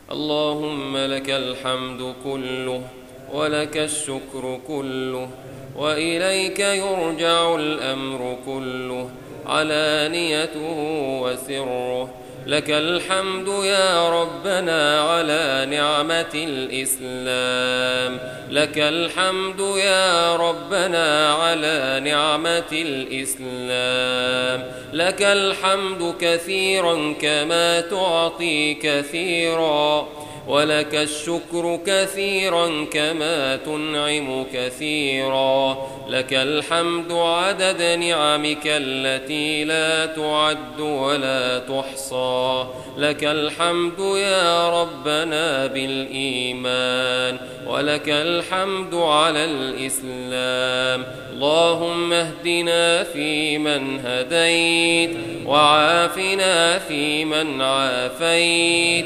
اللهم لك الحمد كله ولك الشكر كله، وإليك يرجع الأمر كله، علانيته وسره. لك الحمد يا ربنا على نعمة الإسلام، لك الحمد يا ربنا على نعمة الإسلام، لك الحمد كثيرا كما تعطي كثيرا، ولك الشكر كثيرا كما تنعم كثيرا. لك الحمد عدد نعمك التي لا تعد ولا تحصى. لك الحمد يا ربنا بالإيمان، ولك الحمد على الإسلام. اللهم اهدنا فيمن هديت، وعافنا فيمن عافيت،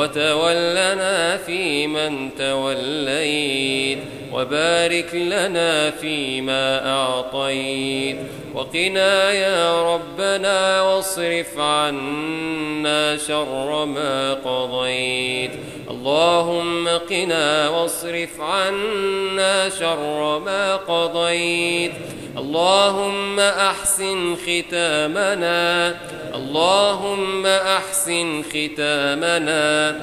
وتولنا فيمن توليت، وبارك لنا فيما أعطيت، وقنا يا ربنا واصرف عنا شر ما قضيت. اللهم قنا واصرف عنا شر ما قضيت. اللهم أحسن ختامنا، اللهم أحسن ختامنا،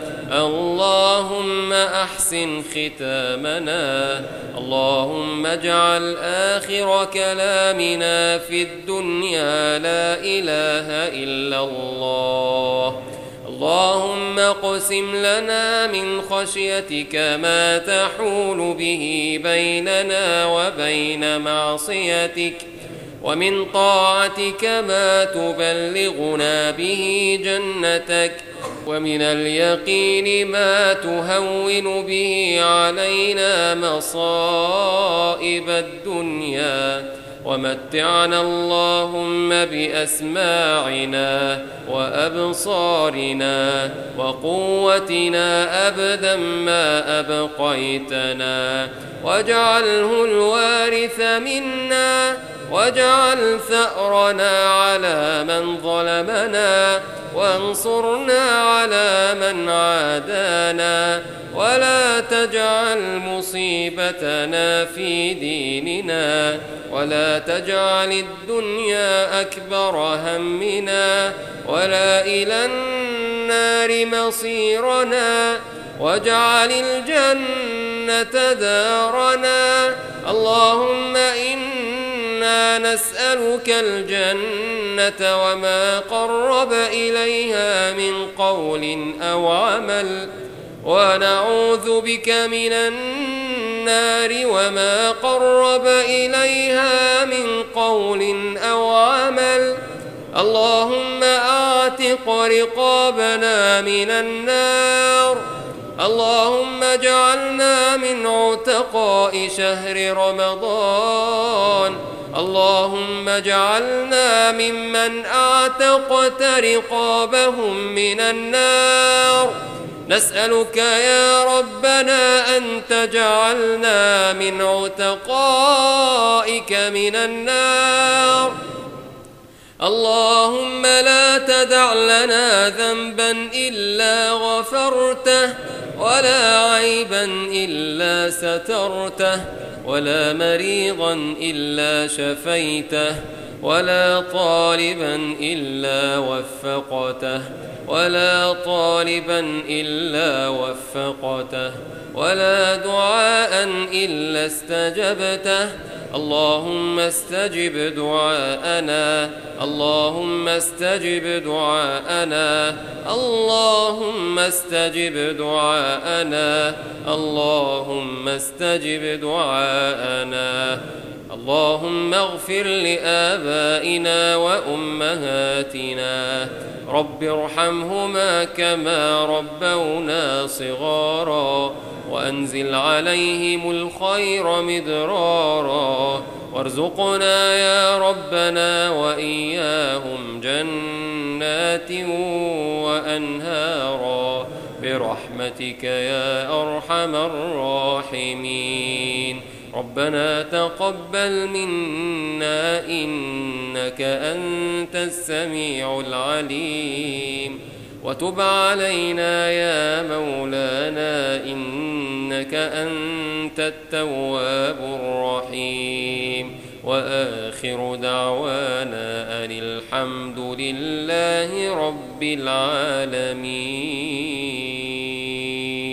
اللهم أحسن ختامنا. اللهم اجعل آخر كلامنا في الدنيا لا إله إلا الله. اللهم اقسم لنا من خشيتك ما تحول به بيننا وبين معصيتك، ومن طاعتك ما تبلغنا به جنتك، ومن اليقين ما تهون به علينا مصائب الدنيا. ومتعنا اللهم بأسماعنا وأبصارنا وقوتنا أبدا ما أبقيتنا، واجعله الوارث منا، واجعل ثأرنا على من ظلمنا، وانصرنا على من عادانا، ولا تجعل مصيبتنا في ديننا، ولا تجعل الدنيا أكبر همنا، ولا إلى النار مصيرنا، واجعل الجنة دارنا. اللهم إنا نسألك الجنة وما قرب إليها من قول أو عمل، ونعوذ بك من النار وما قرب إليها من قول أو عمل. اللهم أعتق رقابنا من النار. اللهم اجعلنا من عتقاء شهر رمضان. اللهم اجعلنا ممن أعتقت رقابهم من النار. نسألك يا ربنا أن تجعلنا من عتقائك من النار. اللهم لا تدع لنا ذنبا إلا غفرته، ولا عيبا إلا سترته، ولا مريضا إلا شفيته، ولا طالبا إلا وفقته، ولا طالبا إلا وفقته، ولا دعاء إلا استجبته. اللهم استجب دعاءنا، اللهم استجب دعاءنا، اللهم استجب دعاءنا، اللهم استجب دعاءنا. اللهم اغفر لآبائنا وأمهاتنا، رب ارحمهما كما ربونا صغارا، وأنزل عليهم الخير مدرارا، وارزقنا يا ربنا وإياهم جنات وأنهارا برحمتك يا أرحم الراحمين. ربنا تقبل منا إنك أنت السميع العليم، وتب علينا يا مولانا إنك أنت التواب الرحيم. وآخر دعوانا أن الحمد لله رب العالمين.